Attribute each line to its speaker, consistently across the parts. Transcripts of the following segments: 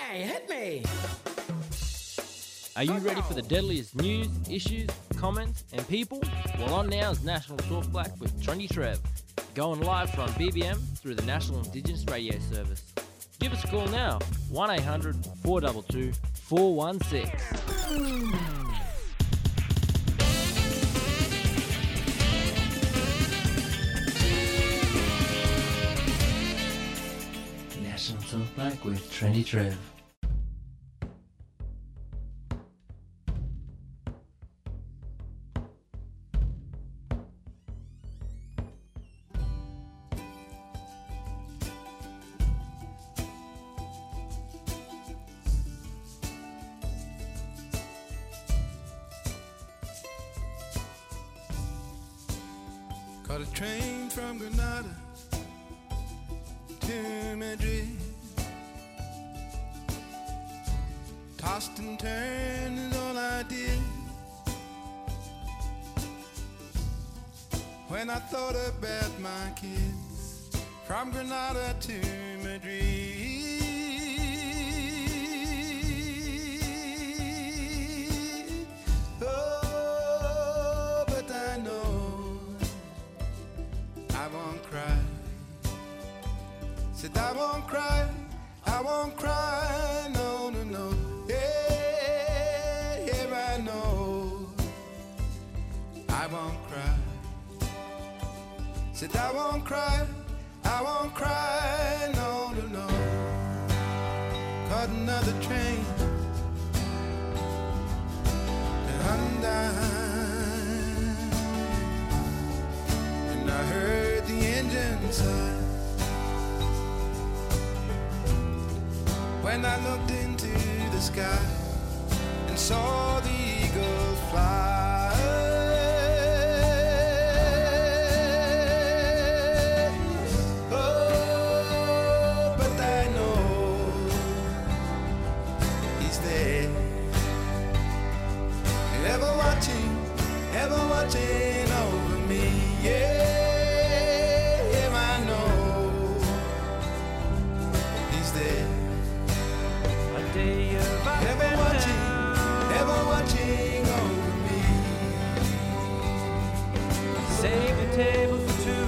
Speaker 1: Hey, hit me!
Speaker 2: Are you ready for the deadliest news, issues, comments, and people? Well, on now is National Talk Black with Trendy Trev, going live from BBM through the National Indigenous Radio Service. Give us a call now, 1-800-422-416. National Talk Black with Trendy Trev.
Speaker 3: Caught a train from Grenada to Madrid. Tossed and turned is all I did. When I thought about my kids, from Grenada to Madrid. Oh, but I know I won't cry. Said I won't cry, I won't cry, no, no, no. Yeah, yeah, I know I won't cry. Said I won't cry, I won't cry, no, no, no. Caught another train to Hyundai, and I heard the engine sigh. When I looked into the sky and saw the eagles fly. Oh, but I know he's there, ever watching over me. Yeah, I know he's there. Ever watching over me.
Speaker 4: Save the table for two,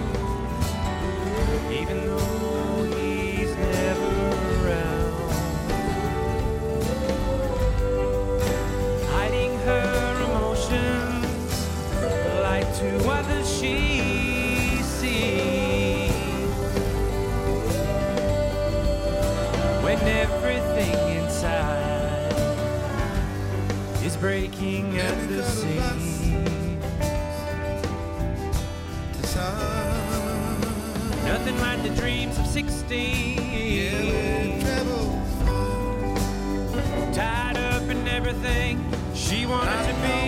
Speaker 4: even though he's never around. Hiding her emotions like to others she sees. When everything inside is breaking at the seams. Nothing like the dreams of 16. Tied up in everything she wanted to be.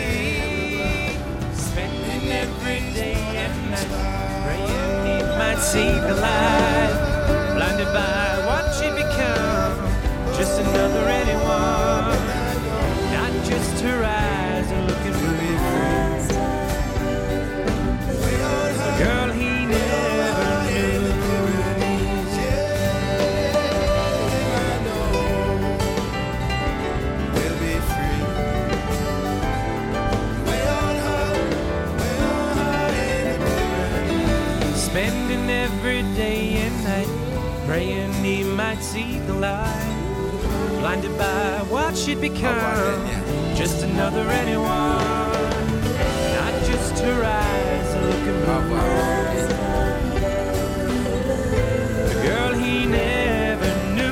Speaker 4: Spending every day and night praying he might see the light. Blinded by what she'd become, just another anyone. Not just her eyes are looking really through. A girl he never knew.
Speaker 3: We'll be free. Way on high in the
Speaker 4: Spending every day and night praying he might see the light. Blinded by what she'd become, just another anyone. Not just her eyes are looking blue. The girl he never knew.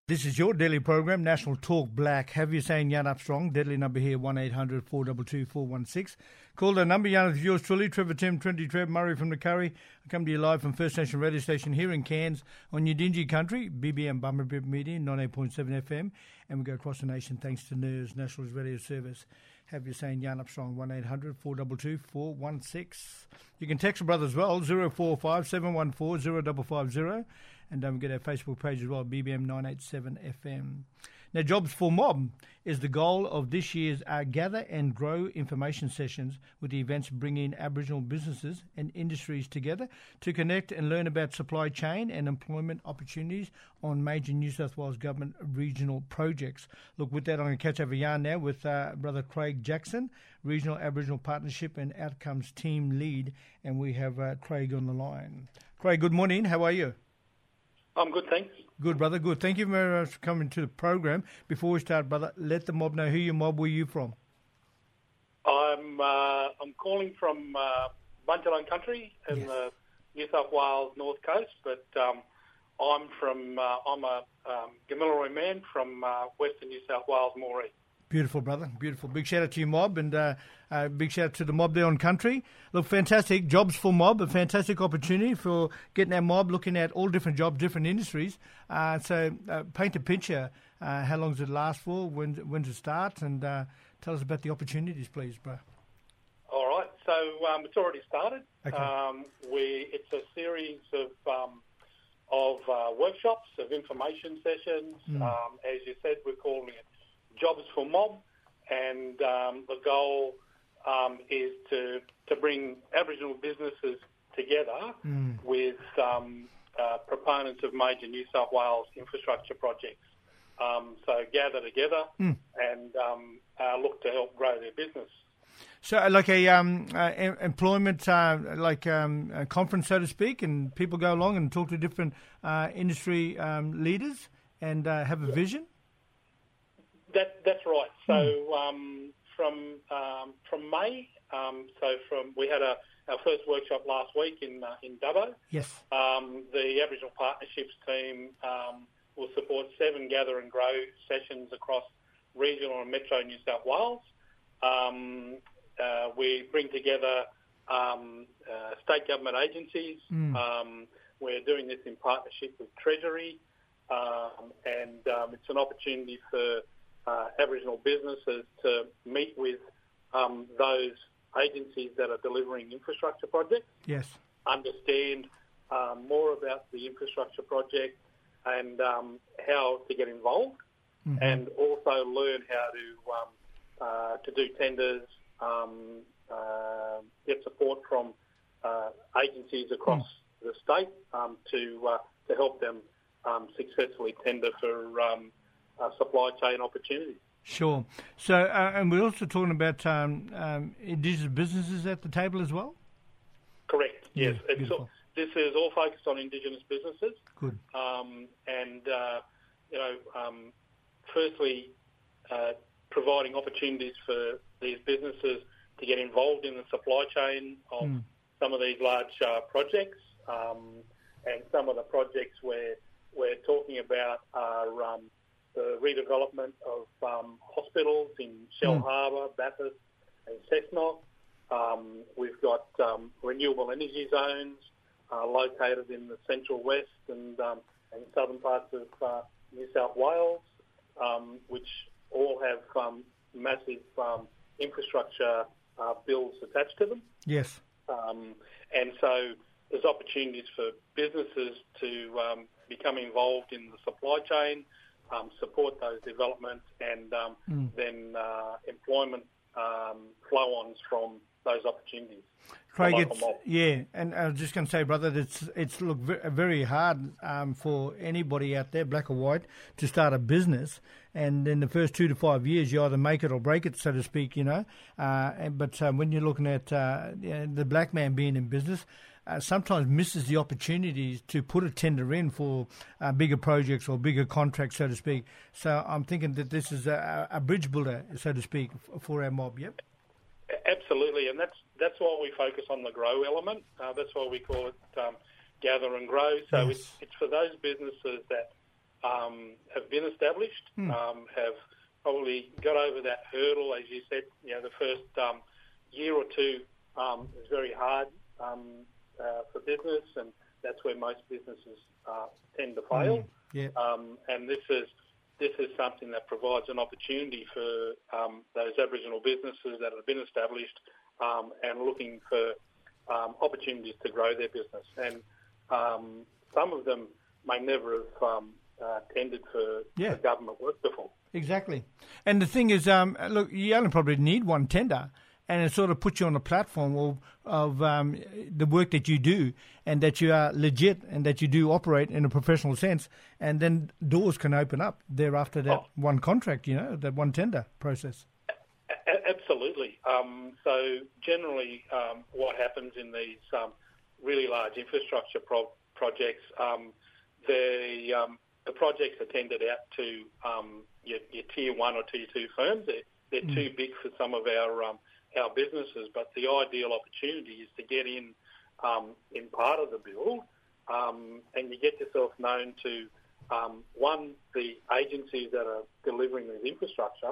Speaker 1: This is your daily program, National Talk Black. Have you saying Jan Armstrong? Deadly number here, 1-800-422-416. Call the number, Jan, is yours truly, Trevor Tim, 20 Trev, Murray from the Curry. I come to you live from First Nation Radio Station here in Cairns on Yidinji Country, BBM Bummerbip Media, 98.7 FM. And we go across the nation thanks to NERS, National Radio Service. Have you saying Jan Armstrong, 1-800-422-416. You can text a brother as well, 045-714-0550. And don't forget our Facebook page as well, BBM 987 FM. Now, Jobs for Mob is the goal of this year's Gather and Grow information sessions, with the events bringing Aboriginal businesses and industries together to connect and learn about supply chain and employment opportunities on major New South Wales government regional projects. Look, with that, I'm going to catch over yarn now with Brother Craig Jackson, Regional Aboriginal Partnership and Outcomes Team Lead, and we have Craig on the line. Craig, good morning. How are you?
Speaker 5: I'm good, thanks.
Speaker 1: Good, brother, good. Thank you very much for coming to the program. Before we start, brother, let the mob know who your mob, where you from.
Speaker 5: I'm calling from Bunjalung country in the New South Wales North Coast, but I'm a Gamilaroi man from Western New South Wales, Moree.
Speaker 1: Beautiful, brother. Beautiful. Big shout out to your mob, and big shout out to the mob there on country. Look, fantastic. Jobs for Mob, a fantastic opportunity for getting our mob looking at all different jobs, different industries. So paint a picture. How long does it last for? When does it start? And tell us about the opportunities, please, bro.
Speaker 5: All right. So it's already started.
Speaker 1: Okay.
Speaker 5: It's a series of workshops, of information sessions. As you said, we're calling it Jobs for Mob, and the goal is to bring Aboriginal businesses together with proponents of major New South Wales infrastructure projects. So gather together and look to help grow their business.
Speaker 1: So like a employment a conference, so to speak, and people go along and talk to different industry leaders and have a vision?
Speaker 5: That's right. So from May, we had our first workshop last week in Dubbo.
Speaker 1: Yes.
Speaker 5: The Aboriginal Partnerships team will support 7 Gather and Grow sessions across regional and metro New South Wales. We bring together state government agencies. We're doing this in partnership with Treasury, and it's an opportunity for Aboriginal businesses to meet with those agencies that are delivering infrastructure projects.
Speaker 1: Yes.
Speaker 5: Understand more about the infrastructure project and how to get involved, and also learn how to do tenders, get support from agencies across the state to help them successfully tender for supply chain opportunities.
Speaker 1: Sure. So, and we're also talking about Indigenous businesses at the table as well?
Speaker 5: Correct, yes.
Speaker 1: Yeah,
Speaker 5: this is all focused on Indigenous businesses.
Speaker 1: Good.
Speaker 5: Firstly, providing opportunities for these businesses to get involved in the supply chain of some of these large projects. And some of the projects we're talking about are the redevelopment of hospitals in Shell Harbour, Bathurst and Cessnock. We've got renewable energy zones located in the central west and southern parts of New South Wales, which all have massive infrastructure bills attached to them.
Speaker 1: Yes.
Speaker 5: And so there's opportunities for businesses to become involved in the supply chain, support those developments, and then employment flow-ons from those opportunities.
Speaker 1: Craig, and I was just going to say, brother, it's very hard for anybody out there, black or white, to start a business. And in the first 2 to 5 years, you either make it or break it, so to speak, you know. But when you're looking at the black man being in business, sometimes misses the opportunities to put a tender in for bigger projects or bigger contracts, so to speak. So I'm thinking that this is a bridge builder, so to speak, for our mob, yep?
Speaker 5: Absolutely, and that's why we focus on the grow element. That's why we call it Gather and Grow. So
Speaker 1: yes.
Speaker 5: it's for those businesses that have been established, have probably got over that hurdle, as you said. The first year or two is very hard for business, and that's where most businesses tend to fail. And this is something that provides an opportunity for those Aboriginal businesses that have been established and looking for opportunities to grow their business. And some of them may never have tendered for government work before.
Speaker 1: Exactly. And the thing is, look, you only probably need one tender, and it sort of puts you on a platform of the work that you do, and that you are legit, and that you do operate in a professional sense, and then doors can open up thereafter that one contract, that one tender process.
Speaker 5: Absolutely. So generally what happens in these really large infrastructure projects, the projects are tendered out to your tier 1 or tier 2 firms. They're too big for some of our businesses, but the ideal opportunity is to get in part of the build, and you get yourself known to one, the agencies that are delivering this infrastructure,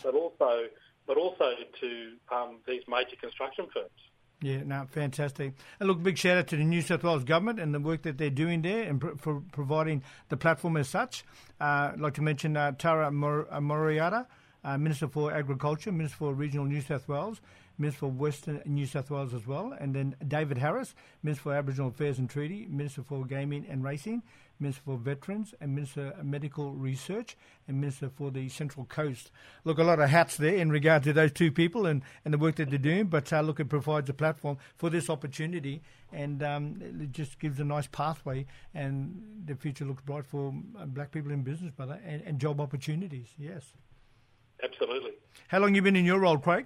Speaker 5: but also to these major construction firms.
Speaker 1: Yeah, no, fantastic. And look, big shout out to the New South Wales government and the work that they're doing there and for providing the platform as such. I'd like to mention Tara Moriata, Minister for Agriculture, Minister for Regional New South Wales, Minister for Western New South Wales as well, and then David Harris, Minister for Aboriginal Affairs and Treaty, Minister for Gaming and Racing, Minister for Veterans, and Minister of Medical Research, and Minister for the Central Coast. Look, a lot of hats there in regard to those two people and the work that they're doing, but look, it provides a platform for this opportunity, and it just gives a nice pathway, and the future looks bright for black people in business, brother, and job opportunities, yes.
Speaker 5: Absolutely.
Speaker 1: How long have you been in your role, Craig?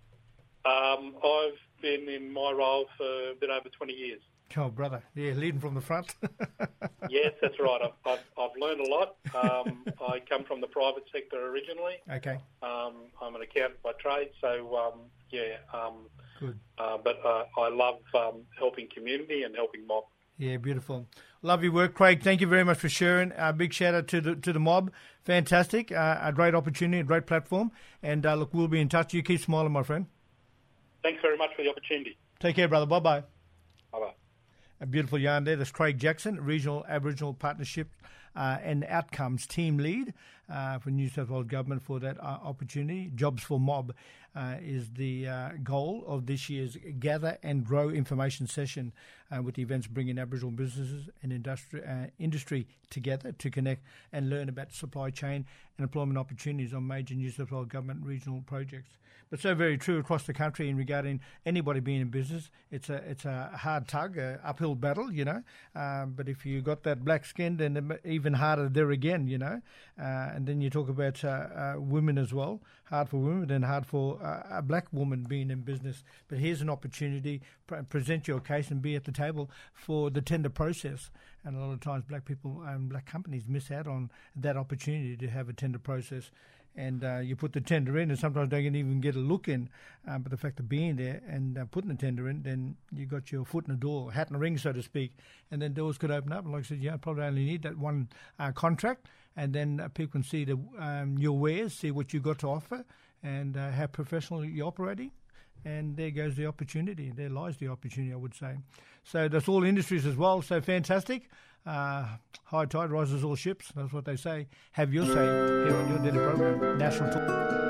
Speaker 5: I've been in my role for a bit over 20 years.
Speaker 1: Oh, brother. Yeah, leading from the front.
Speaker 5: Yes, that's right. I've learned a lot. I come from the private sector originally.
Speaker 1: Okay.
Speaker 5: I'm an accountant by trade, so,
Speaker 1: good.
Speaker 5: But I love helping community and helping mob.
Speaker 1: Yeah, beautiful. Love your work, Craig. Thank you very much for sharing. Big shout out to the mob. Fantastic. A great opportunity, a great platform. And look, we'll be in touch. You keep smiling, my friend.
Speaker 5: Thanks very much for the opportunity.
Speaker 1: Take care, brother. Bye-bye.
Speaker 5: Bye-bye.
Speaker 1: A beautiful yarn there. That's Craig Jackson, Regional Aboriginal Partnership and Outcomes Team Lead for New South Wales Government for that opportunity. Jobs for Mob is the goal of this year's Gather and Grow information session, with the events bringing Aboriginal businesses and industry together to connect and learn about supply chain and employment opportunities on major New South Wales Government regional projects. But so very true across the country in regarding anybody being in business. It's a hard tug, uphill battle, but if you got that black skin, then even harder there again, and then you talk about women as well. Hard for women and hard for a black woman being in business. But here's an opportunity, present your case and be at the table for the tender process. And a lot of times black people and black companies miss out on that opportunity to have a tender process. And you put the tender in, and sometimes they can even get a look in. But the fact of being there and putting the tender in, then you got your foot in the door, hat in the ring, so to speak. And then doors could open up. And like I said, I probably only need that one contract. And then people can see your wares, see what you got to offer, and how professional you're operating. And there goes the opportunity. There lies the opportunity, I would say. So that's all industries as well. So fantastic. High tide rises all ships. That's what they say. Have your say here on your daily program, National Talk.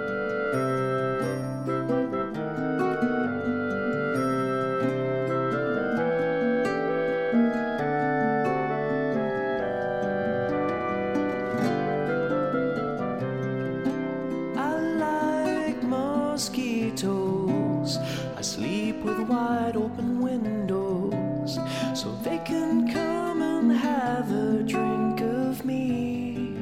Speaker 4: Mosquitoes, I sleep with wide open windows so they can come and have a drink of me.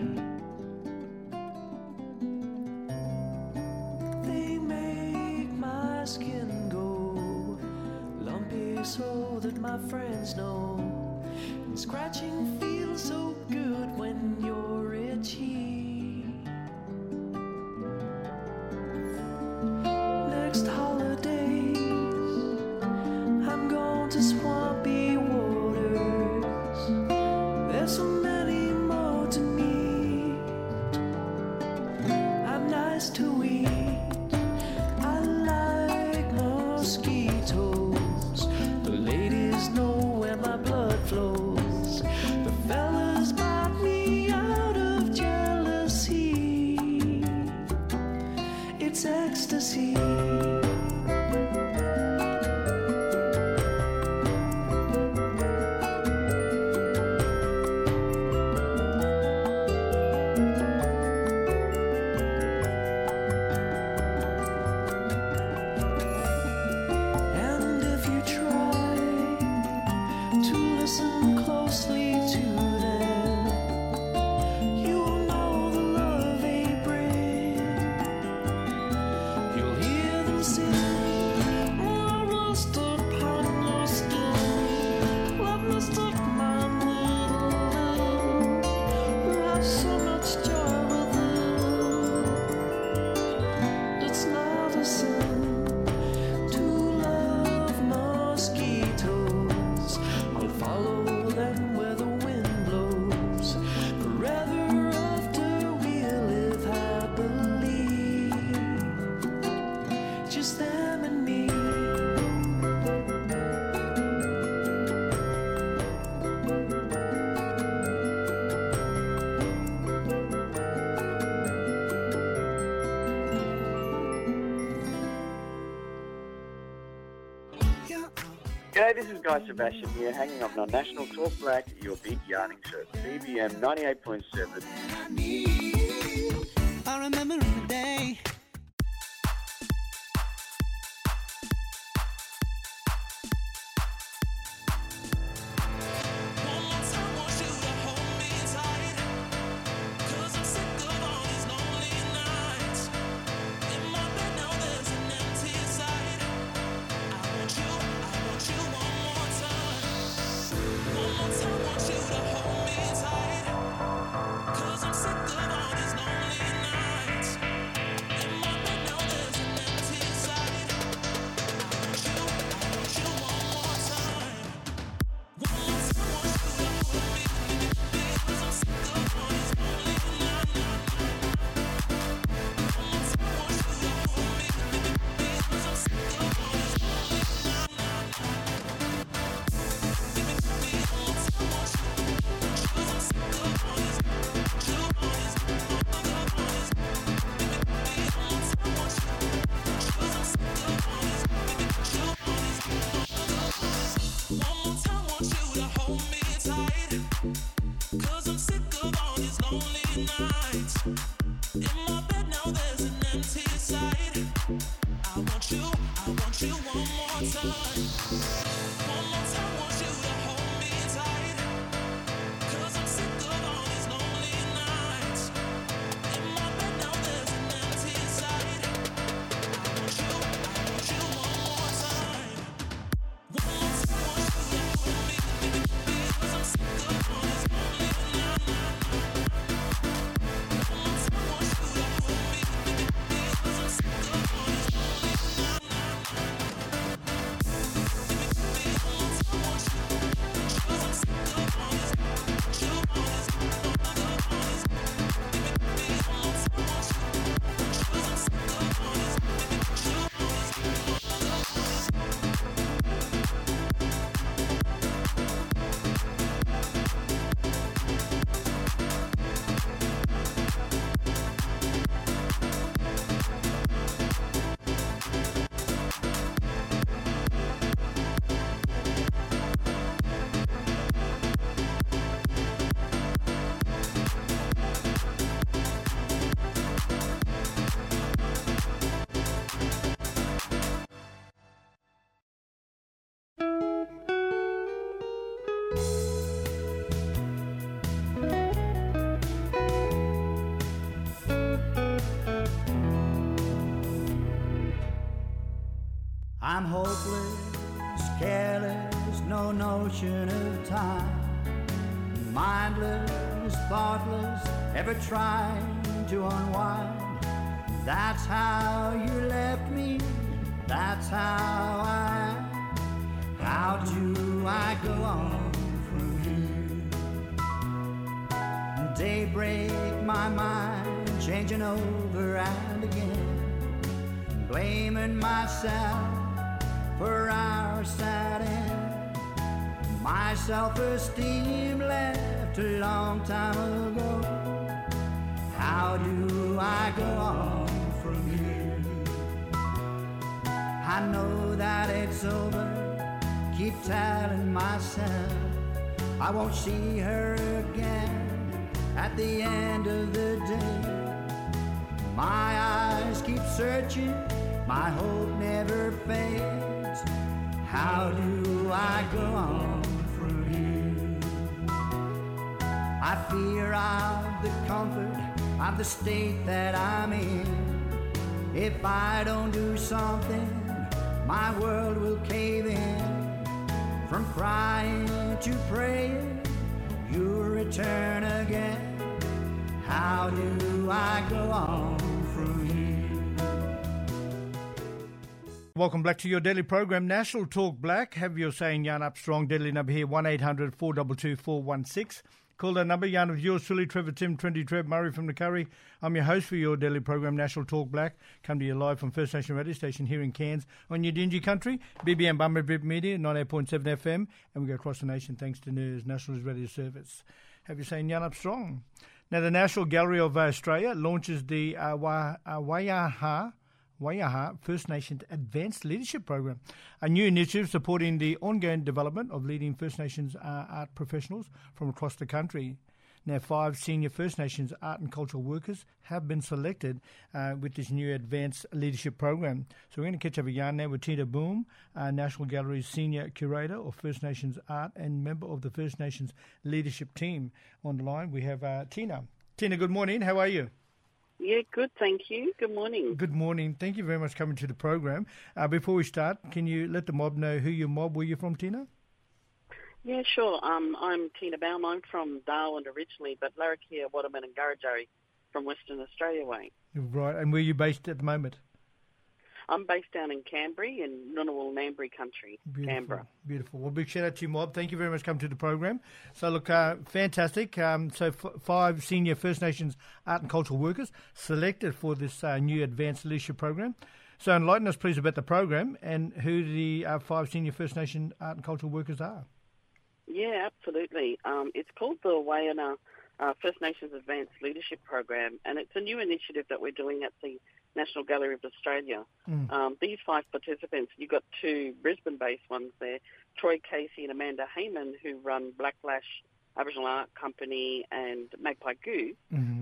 Speaker 4: They make my skin go lumpy so that my friends know, and scratching feels so good when you're itchy. Next holidays, I'm going to swampy waters. There's so many more to
Speaker 6: ecstasy. And if you try to listen closely to them, you will know the love they bring. You'll hear them sing, "I rust upon your skin. Let me stick my needle in. We'll have so much joy with them. It's not a sin to love mosquitoes. I'll follow them where the wind blows. Forever after we'll live happily, just them and me.
Speaker 7: G'day, this is Guy Sebastian here, hanging on National Talk Black, your big yarning show, BBM 98.7.
Speaker 6: I remember in the day.
Speaker 8: I'm hopeless, careless, no notion of time. Mindless, thoughtless, ever trying to unwind. That's how you left me, that's how I am. How do I go on from here? Daybreak, my mind changing over and again, blaming myself for our sad end. My self-esteem left a long time ago. How do I go on from here? I know that it's over, keep telling myself I won't see her again at the end of the day. My eyes keep searching, my hope never fades. How do I go on from here? I fear of the comfort of the state that I'm in. If I don't do something, my world will cave in. From crying to praying, you'll return again. How do I go on from here?
Speaker 1: Welcome back to your daily program, National Talk Black. Have your say in Yarn Up Strong. Deadly number here, 1-800-422-416. Call that number. Yarn of yours truly, Trevor Tim, 20 Trev Murray from the Curry. I'm your host for your daily program, National Talk Black. Come to you live from First Nation Radio Station here in Cairns on your Dingy Country, BBM Bumberbip Media, 98.7 FM, and we go across the nation thanks to NERS, National Radio Service. Have you saying Yarn Up Strong? Now, the National Gallery of Australia launches the Waiaha First Nations Advanced Leadership Program, a new initiative supporting the ongoing development of leading First Nations art professionals from across the country. Now, 5 senior First Nations art and cultural workers have been selected with this new Advanced Leadership Program. So we're going to catch up a yarn now with Tina Boom, National Gallery's Senior Curator of First Nations Art and member of the First Nations Leadership Team. On the line, we have Tina. Tina, good morning. How are you?
Speaker 9: Yeah, good, thank you. Good morning.
Speaker 1: Good morning. Thank you very much for coming to the program. Before we start, can you let the mob know who your mob were you from, Tina?
Speaker 9: Yeah, sure. I'm Tina Baum. I'm from Darwin originally, but Larrakia, Waterman and Gurrajari from Western Australia way.
Speaker 1: Right, and where are you based at the moment?
Speaker 9: I'm based down in Canberra, in Ngunnawal Ngambri country,
Speaker 1: Beautiful.
Speaker 9: Canberra.
Speaker 1: Beautiful. Well, big shout out to you, mob. Thank you very much for coming to the program. So, look, fantastic. So 5 senior First Nations art and cultural workers selected for this new Advanced Leadership Program. So enlighten us, please, about the program and who the 5 senior First Nation art and cultural workers are.
Speaker 9: Yeah, absolutely. It's called the Waiana First Nations Advanced Leadership Program, and it's a new initiative that we're doing at the National Gallery of Australia. These 5 participants, you've got 2 Brisbane-based ones there, Troy Casey and Amanda Heyman, who run Black Lash Aboriginal Art Company and Magpie Goo.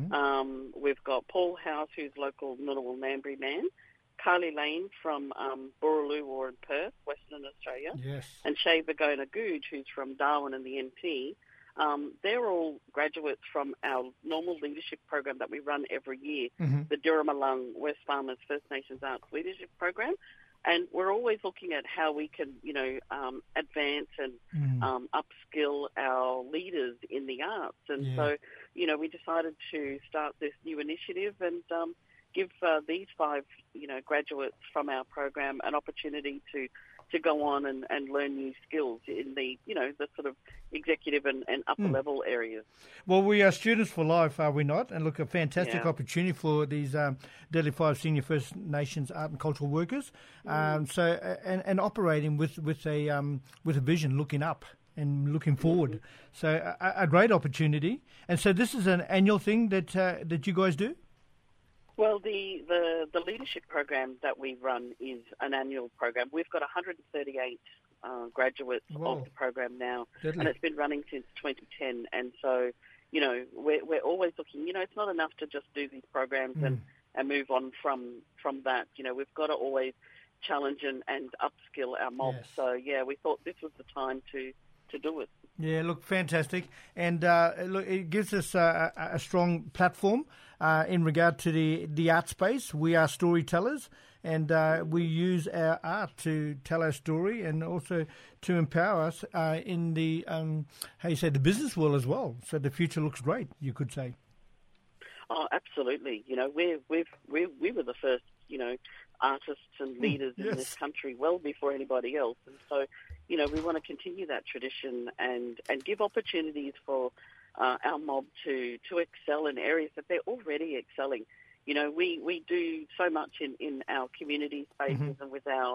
Speaker 9: We've got Paul House, who's local Ngunnawal Ngambri man, Carly Lane from Boorloo or in Perth, Western Australia,
Speaker 1: yes,
Speaker 9: and Shay Bagona Googe, who's from Darwin and the NT. They're all graduates from our normal leadership program that we run every year, the Durrumalung West Farmers First Nations Arts Leadership Program. And we're always looking at how we can, advance and upskill our leaders in the arts. And so, we decided to start this new initiative and give these 5, graduates from our program an opportunity to go on and learn new skills in the, the sort of executive and upper level areas.
Speaker 1: Well, we are students for life, are we not? And look, a fantastic opportunity for these Deadly 5 senior First Nations art and cultural workers. And operating with a vision, looking up and looking forward. So a great opportunity. And so this is an annual thing that you guys do?
Speaker 9: Well, the leadership program that we run is an annual program. We've got 138 graduates of the program now, and it's been running since 2010. And so, we're always looking. It's not enough to just do these programs and move on from that. We've got to always challenge and upskill our mob.
Speaker 1: Yes.
Speaker 9: So, we thought this was the time to do it.
Speaker 1: Yeah, look, fantastic. And look, it gives us a strong platform in regard to the art space. We are storytellers, and we use our art to tell our story and also to empower us in the, the business world as well. So the future looks great, you could say.
Speaker 9: Oh, absolutely. We were the first, artists and leaders in this country well before anybody else. And so, we want to continue that tradition and give opportunities for our mob to excel in areas that they're already excelling. We do so much in our community spaces and with our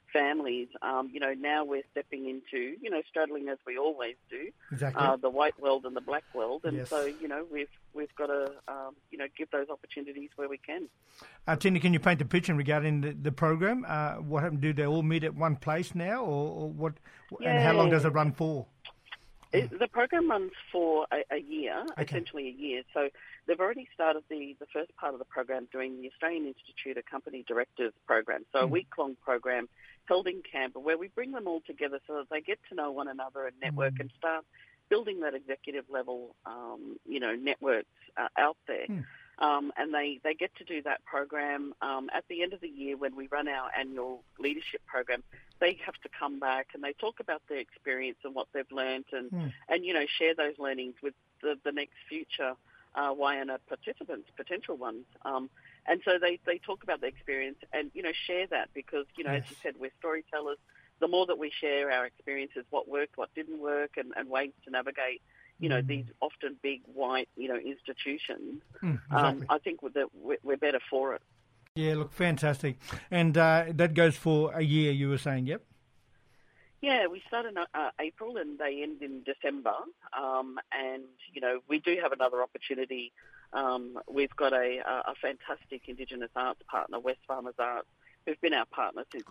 Speaker 9: families. Now we're stepping into, straddling as we always do,
Speaker 1: Exactly.
Speaker 9: the white world and the black world. And
Speaker 1: Yes.
Speaker 9: so, we've got to, give those opportunities where we can.
Speaker 1: Tina, can you paint a picture regarding the program? What happened? Do they all meet at one place now, or what? And how long does it run for?
Speaker 9: The program runs for a year, essentially a year. So they've already started the first part of the program doing the Australian Institute of Company Directors program. So a week-long program held in Canberra where we bring them all together so that they get to know one another and network and start building that executive level, networks out there. And they get to do that program at the end of the year when we run our annual leadership program. They have to come back and they talk about their experience and what they've learned and share those learnings with the next future YNA participants, potential ones. And so they talk about their experience and, share that because, as you said, we're storytellers. The more that we share our experiences, what worked, what didn't work, and ways to navigate, these often big, white, institutions,
Speaker 1: Exactly.
Speaker 9: I think that we're better for it.
Speaker 1: Yeah, look, fantastic. And that goes for a year, you were saying, yep?
Speaker 9: Yeah, we start in April and they end in December. And, we do have another opportunity. We've got a fantastic Indigenous arts partner, Wesfarmers Arts, who've been our partner since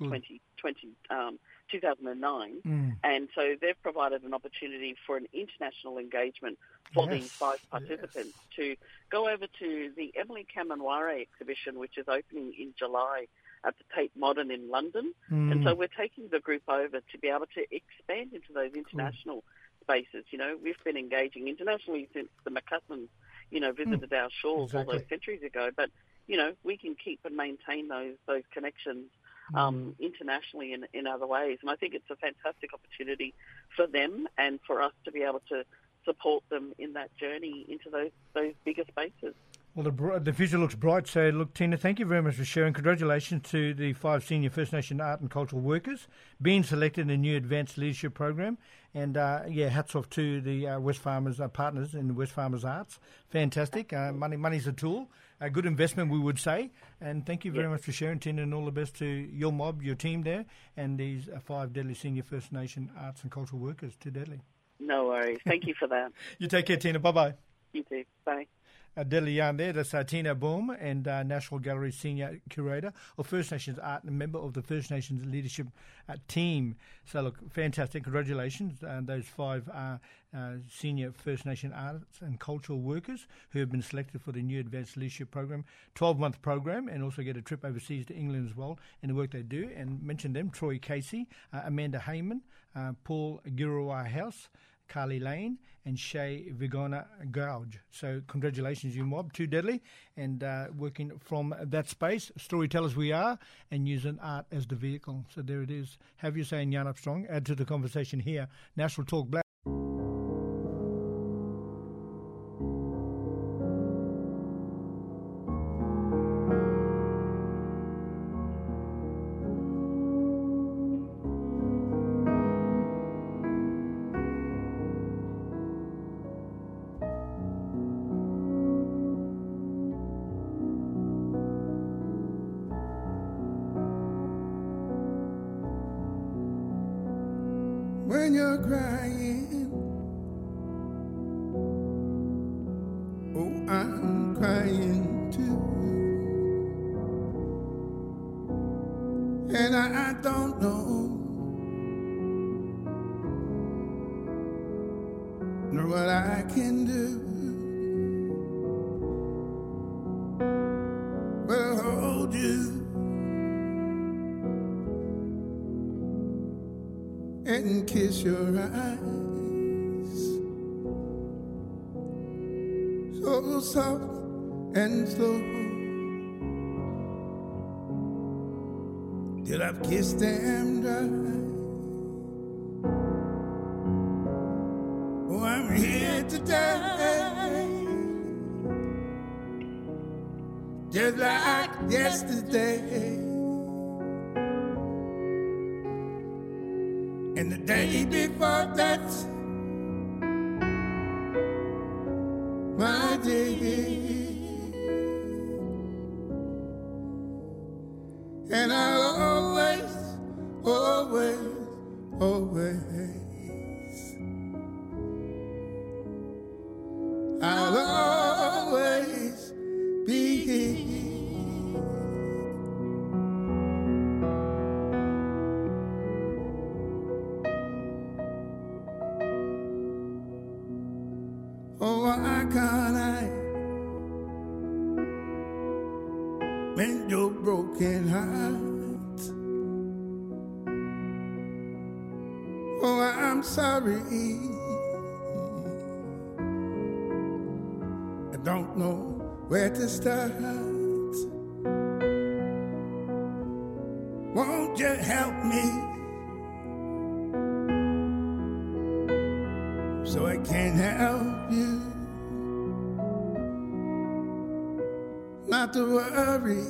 Speaker 9: 2009. And so they've provided an opportunity for an international engagement for these 5 participants to go over to the Emily Kamanware exhibition, which is opening in July at the Tate Modern in London. And so we're taking the group over to be able to expand into those international spaces. We've been engaging internationally since the McCussons, visited our shores all those centuries ago. But, we can keep and maintain those connections internationally in other ways. And I think it's a fantastic opportunity for them and for us to be able to support them in that journey into those bigger spaces.
Speaker 1: Well, the future looks bright. So, look, Tina, thank you very much for sharing. Congratulations to the 5 senior First Nation art and cultural workers being selected in a new advanced leadership program. And, hats off to the Wesfarmers partners in the Wesfarmers Arts. Fantastic. Money's a tool. A good investment, we would say. And thank you very much for sharing, Tina, and all the best to your mob, your team there, and these 5 Deadly senior First Nation arts and cultural workers to Deadly.
Speaker 9: No worries. Thank you for that.
Speaker 1: You take care, Tina. Bye-bye.
Speaker 9: You too. Bye.
Speaker 1: Deadly yarn there. That's Tina Boom and National Gallery Senior Curator of First Nations Art and member of the First Nations Leadership Team. So, look, fantastic. Congratulations. Those 5 senior First Nation arts and cultural workers who have been selected for the new Advanced Leadership Program, 12-month program, and also get a trip overseas to England as well in the work they do. And mention them, Troy Casey, Amanda Heyman, Paul Giroir House, Carly Lane and Shay Vigona Gouge. So congratulations, you mob, to Deadly, and working from that space, storytellers we are, and using art as the vehicle. So there it is. Have your say in Yarn Up Strong. Add to the conversation here. National Talk Black.
Speaker 3: When you're crying, oh, I'm crying too. And I don't know nor what I can do, but I'll hold you and kiss your eyes, so soft and slow, till I've kissed them dry. Oh, I'm here today, just like yesterday. And the day before that, my day. And I'll always always, always. I'll always be here. Oh, why can't I mend your broken heart? Oh, I'm sorry, I don't know where to start. Won't you help me so I can help you? Not to worry,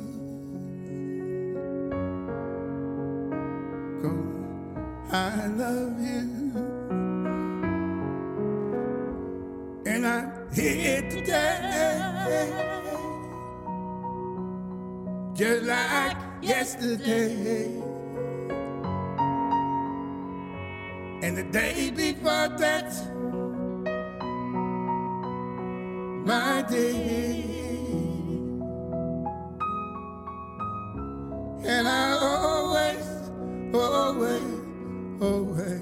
Speaker 3: 'cause I love you. And I'm here today, just like yesterday, and the day before that, my day. And I always, always, always,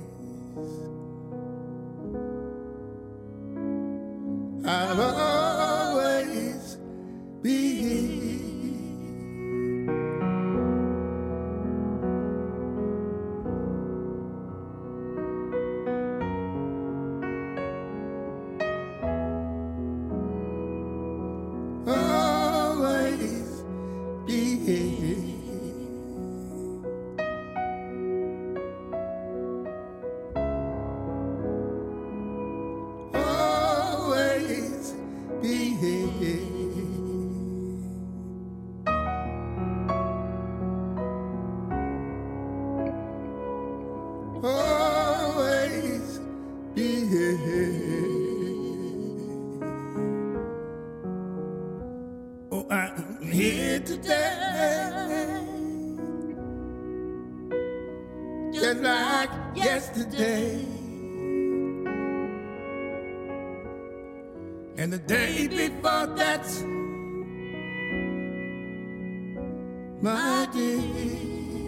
Speaker 3: I'll always be here. Always be here. Always be here. Always be here. Oh, I'm here today, just like yesterday, and the day before that, my day.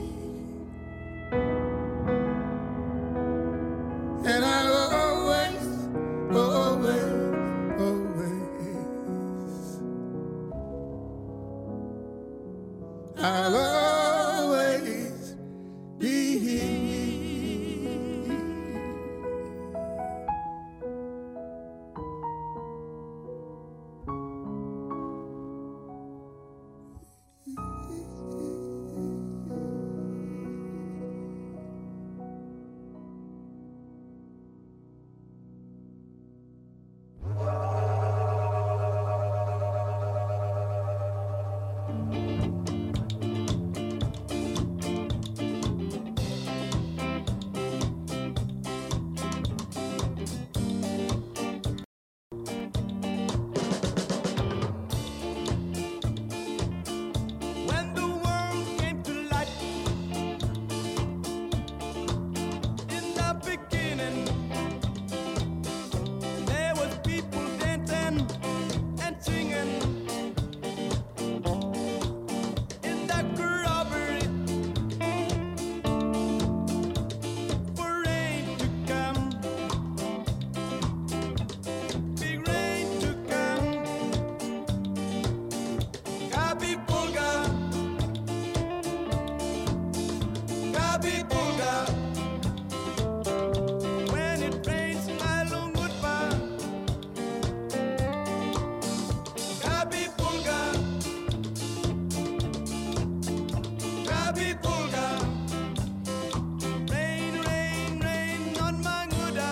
Speaker 3: And I'll always, always, always, I'll always be here.
Speaker 10: When the world came to light, in the beginning, there was people dancing and singing in the corroboree for rain to come, big rain to come. Gabi Pulga, Gabi Pulga. When it rains, my long goodbye. Gabi Pulga, Gabi Pulga. Rain, rain, rain on my Guda.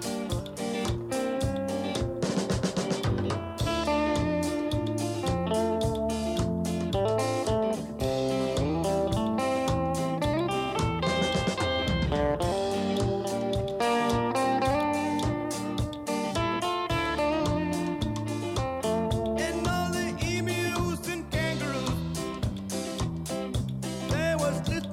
Speaker 10: And all the emus and kangaroos, there was little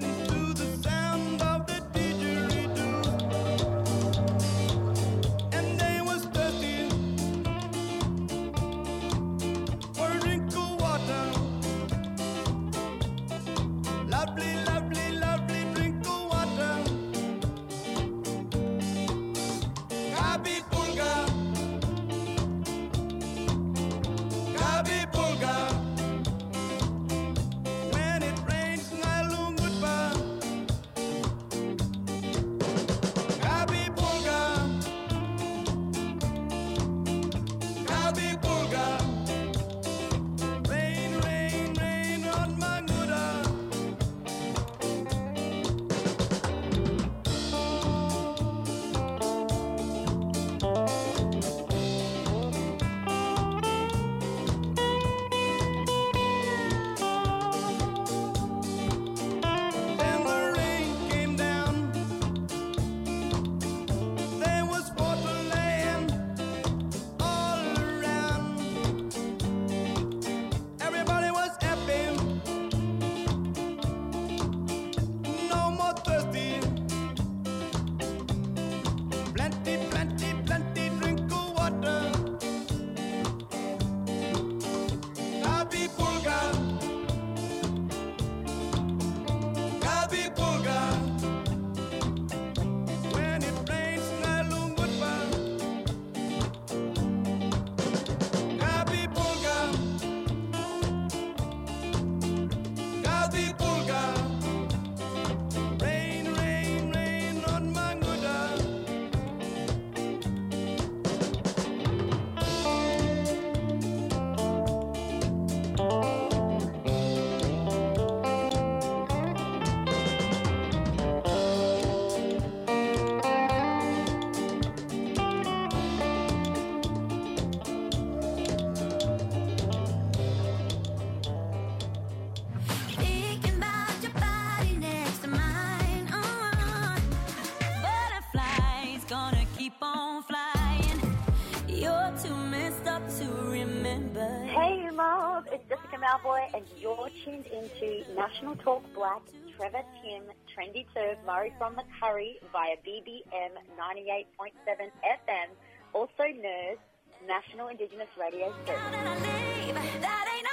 Speaker 11: Malboy, and you're tuned into National Talk Black, Trevor, Tim, Trendy Turv, Murray from the Curry via BBM 98.7 FM, also NERS, National Indigenous Radio Service.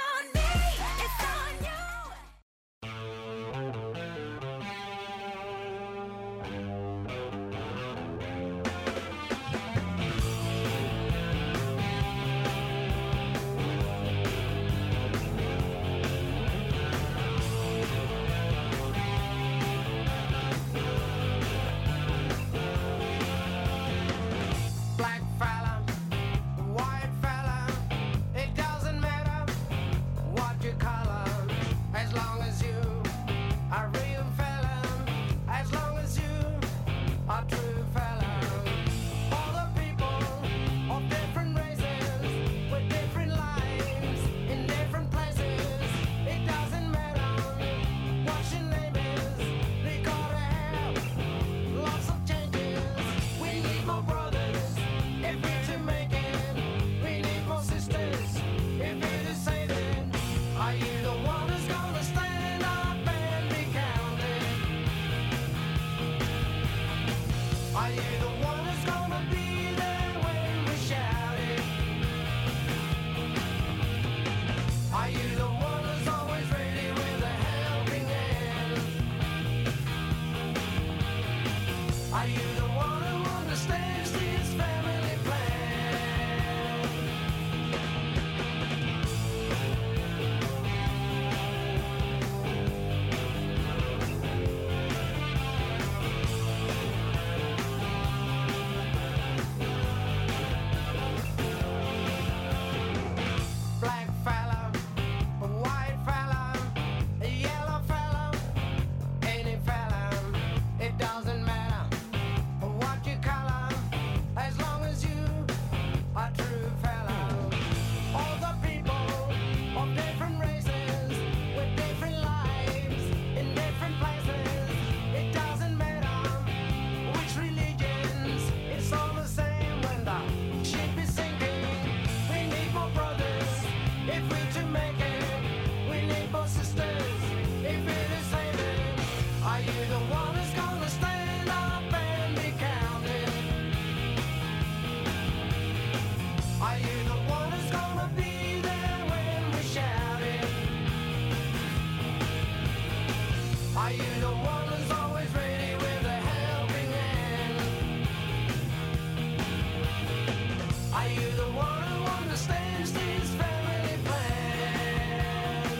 Speaker 10: Black fella, white fella, it doesn't matter what you color, as long as you are real fella, as long as you are true fella. All the people of different races, with different lives, in different places, it doesn't matter what your name is, we gotta have lots of changes. We need more brothers if we're to make it. We need more sisters if we're to save it. Are you the one who's gonna stand up and be counted? Are you the one who's gonna be there when we shout it? Are you the one who's always ready with a helping hand? Are you the one who understands this family plan? Black fella, white fella, yellow fella, any fella, it doesn't matter what you color, as long as you are true fella. All the people of different races, with different lives, in different places, it doesn't matter which religions, it's all the same when the ship is sinking. We need more brothers if we're to make it. We need more sisters if we're to save it. Are you the one who's gonna stand up and be counted? Are you the one who's gonna be there when we shout it? Are you the one who's always ready with a helping hand? Are you the one who understands this family plan?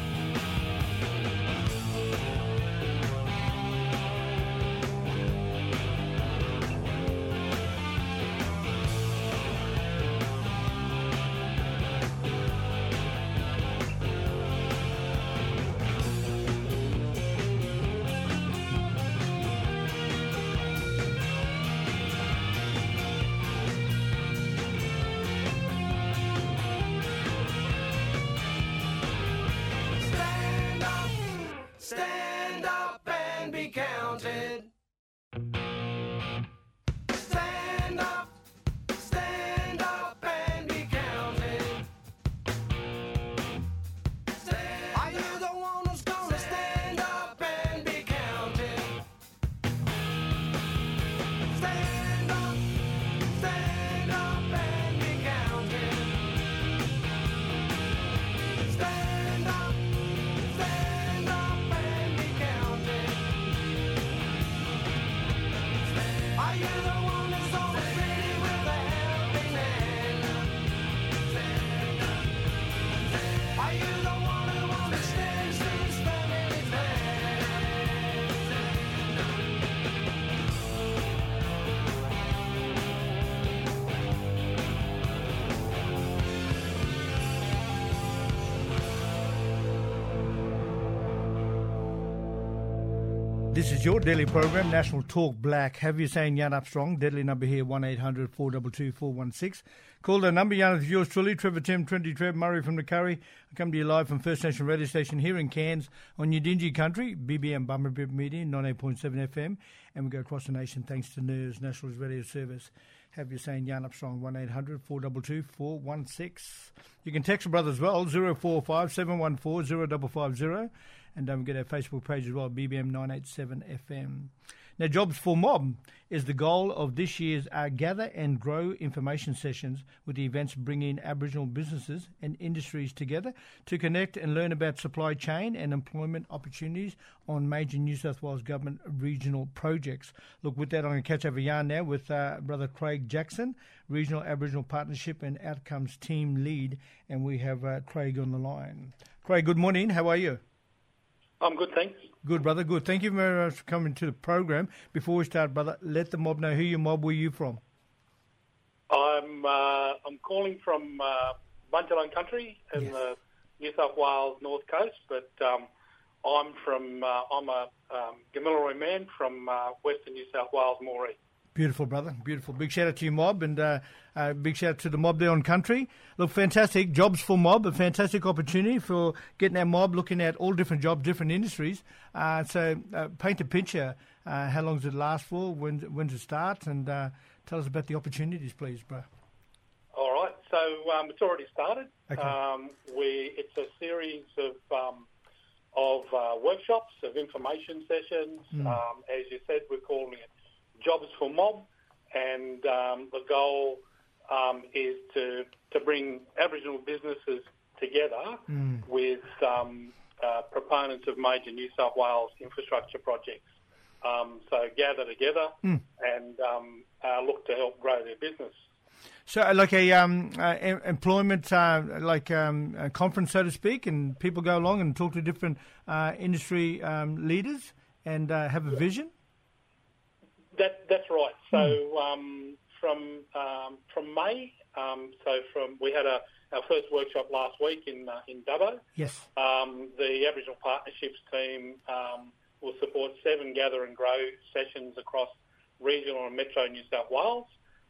Speaker 10: Stand up and be counted. Stand up and be counted. Are you the one who's gonna stand up and be counted? Stand up and be counted. Stand up and be counted. Are you the one who's always ready with a helping hand? Are you the one who understands this family plan?
Speaker 1: This is your daily program, National Talk Black. Have you saying Jan Armstrong? Deadly number here, 1-800-422-416. Call the number, Jan, is yours truly, Trevor Tim, Trendy Trev, Murray from the Curry. I come to you live from First Nation Radio Station here in Cairns on Yidinji Country, BBM Bummerbip Media, 98.7 FM. And we go across the nation thanks to NERS, National Radio Service. have you saying Yarn Up Strong, 1-800-422-416. You can text your brother as well, 045-714-0550. And don't forget our Facebook page as well, BBM 987 FM. Now, Jobs for Mob is the goal of this year's Gather and Grow information sessions, with the events bringing Aboriginal businesses and industries together to connect and learn about supply chain and employment opportunities on major New South Wales Government regional projects. Look, with that, I'm going to catch over yarn now with Brother Craig Jackson, Regional Aboriginal Partnership and Outcomes Team Lead, and we have Craig on the line. Craig, good morning. How are you?
Speaker 5: I'm good, thanks.
Speaker 1: Good, brother, good. Thank you very much for coming to the program. Before we start, brother, let the mob know who your mob were you from.
Speaker 5: I'm calling from Bunjalung country in the New South Wales North Coast, but I'm a Gamilaroi man from Western New South Wales, Moree.
Speaker 1: Beautiful, brother. Beautiful. Big shout out to your mob, and big shout out to the mob there on country. Look, fantastic. Jobs for Mob, a fantastic opportunity for getting our mob looking at all different jobs, different industries. So paint a picture. How long does it last for? When does it start? And tell us about the opportunities, please, bro.
Speaker 5: All right. So it's already started.
Speaker 1: Okay.
Speaker 5: It's a series of workshops, of information sessions. As you said, we're calling it Jobs for Mob, and the goal is to bring Aboriginal businesses together with proponents of major New South Wales infrastructure projects. So gather together and look to help grow their business.
Speaker 1: So like a employment conference, so to speak, and people go along and talk to different industry leaders and have a vision?
Speaker 5: That's right. So from May, we had our first workshop last week in Dubbo.
Speaker 1: Yes.
Speaker 5: The Aboriginal Partnerships team will support 7 Gather and Grow sessions across regional and metro New South Wales.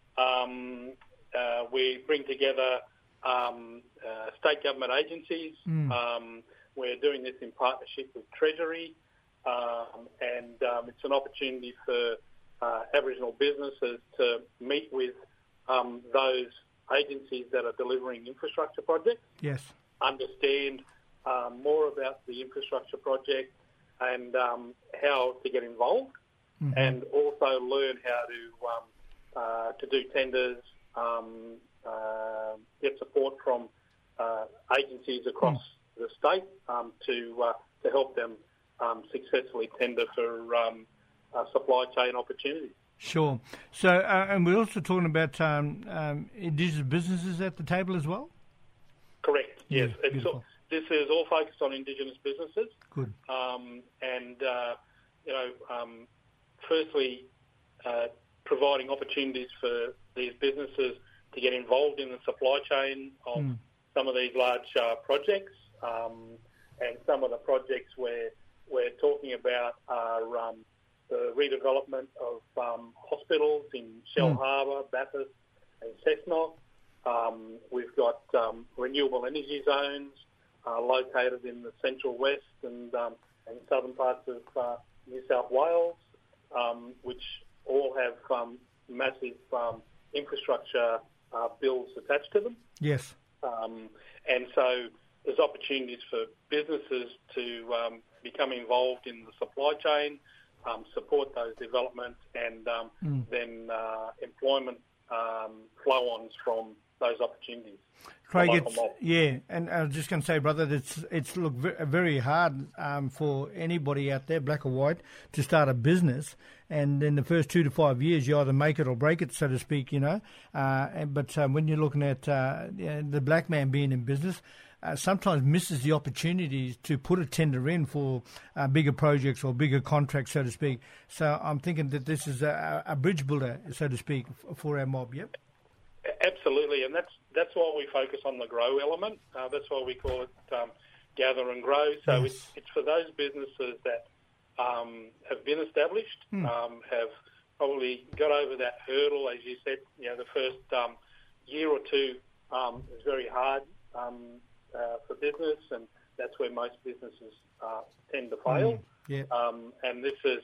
Speaker 5: We bring together state government agencies. We're doing this in partnership with Treasury, and it's an opportunity for Aboriginal businesses to meet with those agencies that are delivering infrastructure projects.
Speaker 1: Yes.
Speaker 5: Understand more about the infrastructure project and how to get involved, and also learn how to do tenders, get support from agencies across the state to help them successfully tender for supply chain opportunities.
Speaker 1: Sure. So, and we're also talking about Indigenous businesses at the table as well?
Speaker 5: Correct, yes.
Speaker 1: Yeah,
Speaker 5: this is all focused on Indigenous businesses.
Speaker 1: Good.
Speaker 5: Firstly, providing opportunities for these businesses to get involved in the supply chain of some of these large projects. And some of the projects we're talking about are the redevelopment of hospitals in Shell Harbour, Bathurst and Cessnock. We've got renewable energy zones located in the central west and southern parts of New South Wales, which all have massive infrastructure bills attached to them.
Speaker 1: Yes.
Speaker 5: And so there's opportunities for businesses to become involved in the supply chain, support those developments, and then employment flow-ons from those opportunities.
Speaker 1: Craig, and I was just going to say, brother, it's very hard for anybody out there, black or white, to start a business. And in the first 2 to 5 years, you either make it or break it, so to speak, But when you're looking at the black man being in business, sometimes misses the opportunities to put a tender in for bigger projects or bigger contracts, so to speak. So I'm thinking that this is a bridge builder, so to speak, for our mob, yep?
Speaker 5: Absolutely, and that's why we focus on the grow element. That's why we call it Gather and Grow. So it's for those businesses that have been established, have probably got over that hurdle, as you said. The first year or two is very hard for business, and that's where most businesses tend to fail.
Speaker 1: Yeah.
Speaker 5: And this is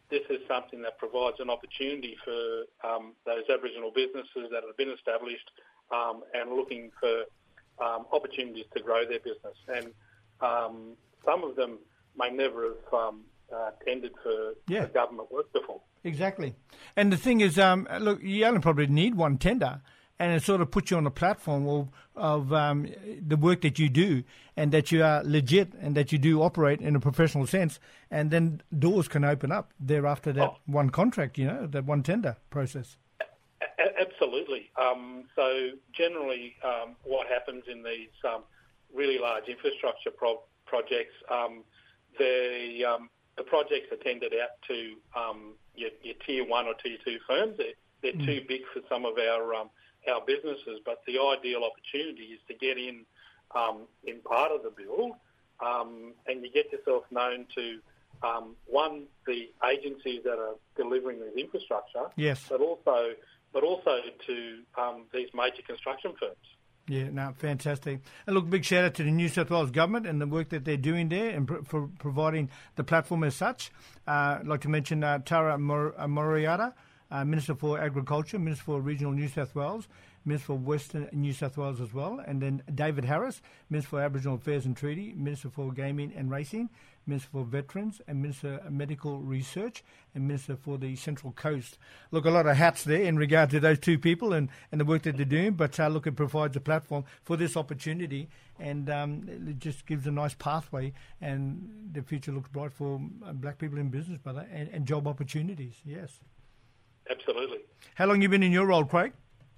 Speaker 5: this is something that provides an opportunity for those Aboriginal businesses that have been established and looking for opportunities to grow their business. And some of them may never have tendered for government work before.
Speaker 1: Exactly. And the thing is, look, you only probably need one tender, and it sort of puts you on a platform of the work that you do, and that you are legit, and that you do operate in a professional sense, and then doors can open up thereafter that one contract, that one tender process.
Speaker 5: Absolutely. So generally what happens in these really large infrastructure projects, the projects are tendered out to your Tier 1 or Tier 2 firms. They're too big for some of our businesses, but the ideal opportunity is to get in part of the build, and you get yourself known to one, the agencies that are delivering this infrastructure, but also to these major construction firms.
Speaker 1: Yeah, no, fantastic. And look, big shout out to the New South Wales government and the work that they're doing there and for providing the platform as such. I'd like to mention Tara Moriata, Minister for Agriculture, Minister for Regional New South Wales, Minister for Western New South Wales as well, and then David Harris, Minister for Aboriginal Affairs and Treaty, Minister for Gaming and Racing, Minister for Veterans, and Minister of Medical Research, and Minister for the Central Coast. Look, a lot of hats there in regard to those two people and the work that they're doing, but look, it provides a platform for this opportunity, and it just gives a nice pathway, and the future looks bright for black people in business, brother, and job opportunities, yes.
Speaker 5: Absolutely.
Speaker 1: How long have you been in your role, Craig?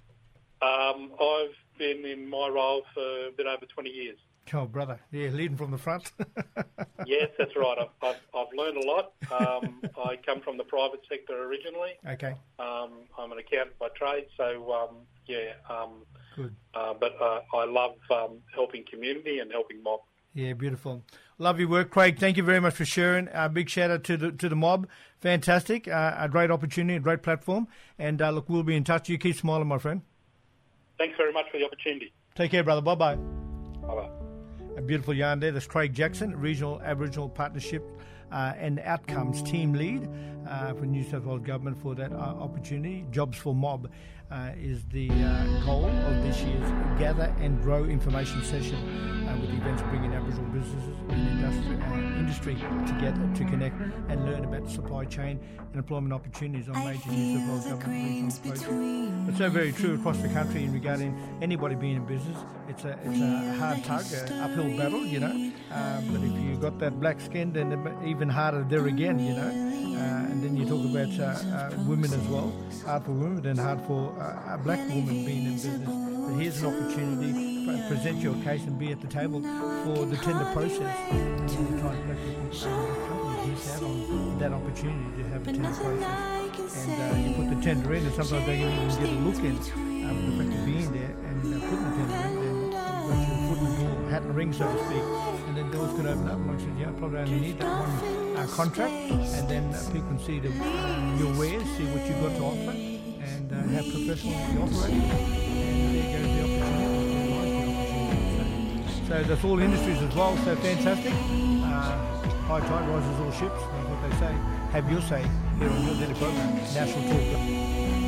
Speaker 5: I've been in my role for a bit over 20 years.
Speaker 1: Oh, brother. Yeah, leading from the front.
Speaker 5: Yes, that's right. I've learned a lot. I come from the private sector originally.
Speaker 1: Okay.
Speaker 5: I'm an accountant by trade, so,
Speaker 1: good.
Speaker 5: But I love helping community and helping mob.
Speaker 1: Yeah, beautiful. Love your work, Craig. Thank you very much for sharing. Big shout out to the mob. Fantastic. A great opportunity, a great platform. And look, we'll be in touch. You keep smiling, my friend.
Speaker 5: Thanks very much for the opportunity.
Speaker 1: Take care, brother. Bye-bye.
Speaker 5: Bye-bye.
Speaker 1: A beautiful yarn there. That's Craig Jackson, Regional Aboriginal Partnership and Outcomes Team Lead for New South Wales Government for that opportunity. Jobs for Mob is the goal of this year's Gather and Grow information session with the events bringing Aboriginal businesses and industry together to connect and learn about supply chain and employment opportunities on major New South Wales government regional projects. It's so very true across the country in regarding anybody being in business. It's a hard tug, an uphill battle, but if you've got that black skin, then even harder there again, and then you talk about women as well, hard for women and hard for a black woman being in business. But here's an opportunity to present your case and be at the table for the tender process. Sometimes black people miss out on that opportunity to have a tender process. And you put the tender in, and sometimes they can even get a look in. The fact of being there and putting the tender in, then you've got your foot in the door, hat in the ring, so to speak. And then doors can open up. And like I said, I probably only need that one contract, and then people can see your wares, see what you've got to offer, and how professionally you operate. And there goes the opportunity. So that's all industries as well, so fantastic. High tide rises all ships, that's what they say. Have your say here on your daily program, National Talk.